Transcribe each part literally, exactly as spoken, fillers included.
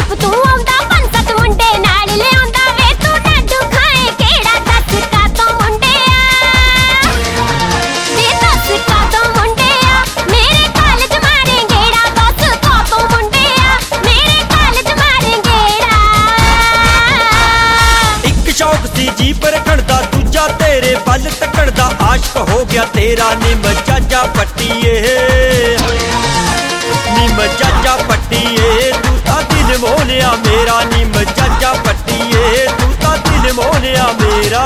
ਦੀਪ ਤੂੰ ਆਉਂਦਾ ਪੰਜ ਸੱਤ ਮੁੰਡੇ ਨਾਲ ਲਿਆਉਂਦਾ ਵੇ ਤੂੰ ਡਾਡੂ ਖਾਏ ਕਿਹੜਾ ਦੱਸ ਕਾਤੋਂ ਮੁੰਡਿਆ ਵੇ ਦੱਸ ਕਾਤੋਂ ਮੁੰਡਿਆ ਮੇਰੇ ਕਾਲਜ ਮਾਰੇ ਗੇੜਾ ਦੱਸ ਕਾਤੋਂ ਮੁੰਡਿਆ ਮੇਰੇ ਕਾਲਜ ਮਾਰੇ ਗੇੜਾ ਇੱਕ ਸ਼ੌਕ ਸੀ ਜੀਪ ਰੱਖਣ ਦਾ ਦੂਜਾ ਤੇਰੇ ਵੱਲ ਤੱਕਣ ਦਾ ਆਸ਼ਕ ਹੋ ਗਿਆ ਤੇਰਾ ਨਿੰਮ ਚਾਚਾ ਪੱਟੀਏ ਨਿੰਮ ਚਾਚਾ ਪੱਟੀਏ ਤੂੰ ਤਾਂ ਦਿਲ ਮੋਹਲਿਆ ਮੇਰਾ ਨਿੰਮ ਚਾਚਾ ਪੱਟੀਏ ਤੂੰ ਤਾਂ ਦਿਲ ਮੋਹਲਿਆ ਮੇਰਾ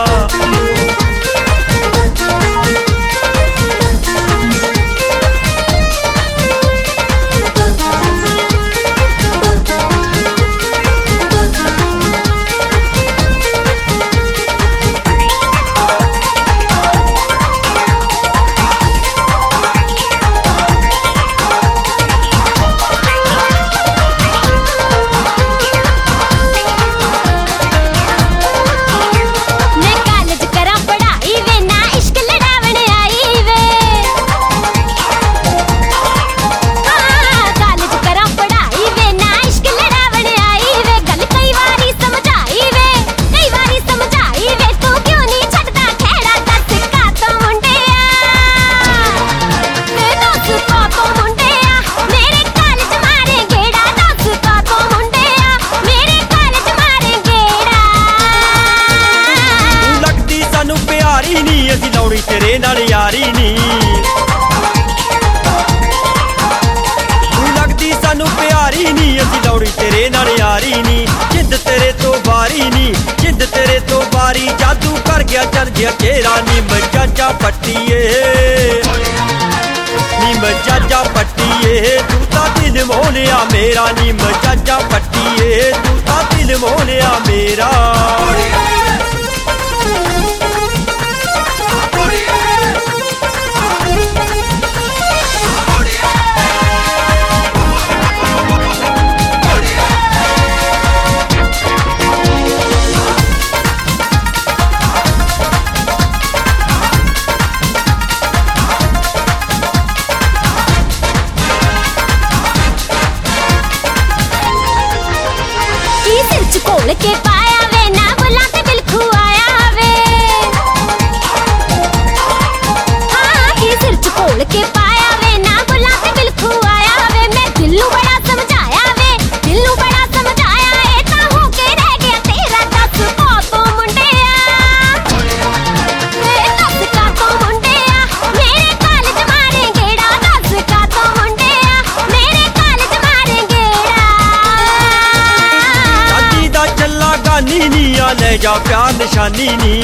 ਅਸੀਂ ਲਾਉਣੀ ਤੇਰੇ ਨਾਲ ਯਾਰੀ ਨੀ ਤੂੰ ਲੱਗਦੀ ਸਾਨੂੰ ਪਿਆਰੀ ਨੀ ਅਸੀਂ ਲਾਉਣੀ ਤੇਰੇ ਨਾਲ ਯਾਰੀ ਨੀ ਜਿੱਦ ਤੇਰੇ ਤੋਂ ਬਾਰੀ ਨੀ ਜਿੱਦ ਤੇਰੇ ਤੋਂ ਬਾਰੀ ਜਾਦੂ ਕਰ ਗਿਆ ਚੱਲ ਗਿਆ ਚਿਹਰਾ ਨੀ ਮਜਾਜਾ ਪੱਟੀਏ ਨੀ ਮਜਾਜਾ ਪੱਟੀਏ ਤੂੰ ਤਾਂ ਦਿਲ ਮੋਹਲਿਆ ਮੇਰਾ ਨੀ ਮਜਾਜਾ ਪੱਟੀਏ ਤੂੰ ਤਾਂ ਦਿਲ ਮੋਹਲਿਆ ਮੇਰਾ ਘੋਲ ਕੇ ਪਾਇਆ ਵੇ ਨਾ ਬੁੱਲਾਂ ਤੇ ਦਿਲ ਖੁਆਇਆ ਵੇ ਹਾਂ ਕੀ ਸਿਰ ਚ ਘੋਲ ਕੇ ਪਾਇਆ ਵੇ ਨਾ ਬੁੱਲਾਂ ਤੇ ਦਿਲ ਖੁਆਇਆ ਵੇ ਮੈਂ ਦਿਲ ਨੂੰ ਬੜਾ ਸਮਝਾਇਆ ਵੇ ਦਿਲ ਨੂੰ ਬੜਾ ਸਮਝਾਇਆ ਇਹ ਤਾਂ ਹੋ ਕੇ ਰਹਿ ਗਿਆ ਤੇਰਾ ਦੱਸ ਕਾਤੋਂ ਮੁੰਡਿਆ ਇਹ ਦੱਸ ਕਾਤੋਂ ਮੁੰਡਿਆ ਮੇਰੇ ਕਾਲਜ ਮਾਰੇ ਗੇੜਾ ਦੱਸ ਕਾਤੋਂ ਮੁੰਡਿਆ ਮੇਰੇ ਕਾਲਜ ਮਾਰੇ ਗੇੜਾ ਚੱਲਾ ਗਾਨੀ ਨੀ ਆ ਲੈ ਜਾ ਪਿਆਰ ਨਿਸ਼ਾਨੀ ਨੀ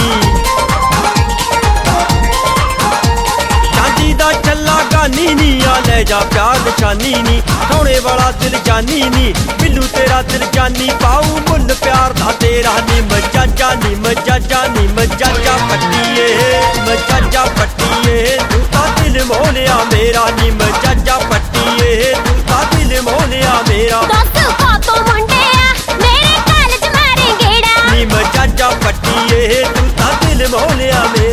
ਚਾਂਦੀ ਦਾ ਚੱਲਾ ਗਾਨੀ ਨੀ ਆ ਲੈ ਜਾ ਪਿਆਰ ਨਿਸ਼ਾਨੀ ਨੀ ਸੋਹਣੇ ਵਾਲਾ ਦਿਲ ਜਾਨੀ ਨੀ ਬਿੱਲੂ ਤੇਰਾ ਦਿਲ ਜਾਨੀ ਪਾਉ ਮੁੱਲ ਪਿਆਰ ਦਾ ਤੇਰਾ ਨੀ ਮਜਾਜਾ ਨੀ ਮਜਾਜਾ ਨੀ ਮਜਾਜਾ ਪੱਟੀਏ ਮਜਾਜਾ ਪੱਟੀਏ ਤੂੰ ਤਾਂ ਦਿਲ ਮੋਹਲਿਆ ਮੇਰਾ ਨੀ ਮਜਾਜਾ ਪੱਟੀਏ ਤੂੰ ਤਾਂ ਦਿਲ ਮੋਹਲਿਆ ਮੇਰਾ ਦੱਸ ਕਾਤੋਂ ਮੁੰਡਿਆ ਮੇਰੇ ਕਾਲਜ ਮਾਰੇ ਗੇੜਾ ਨੀ ਮਜਾਜਾ ਪੱਟੀਏ ਤੂੰ ਤਾਂ ਦਿਲ ਮੋਹਲਿਆ ਮੇਰਾ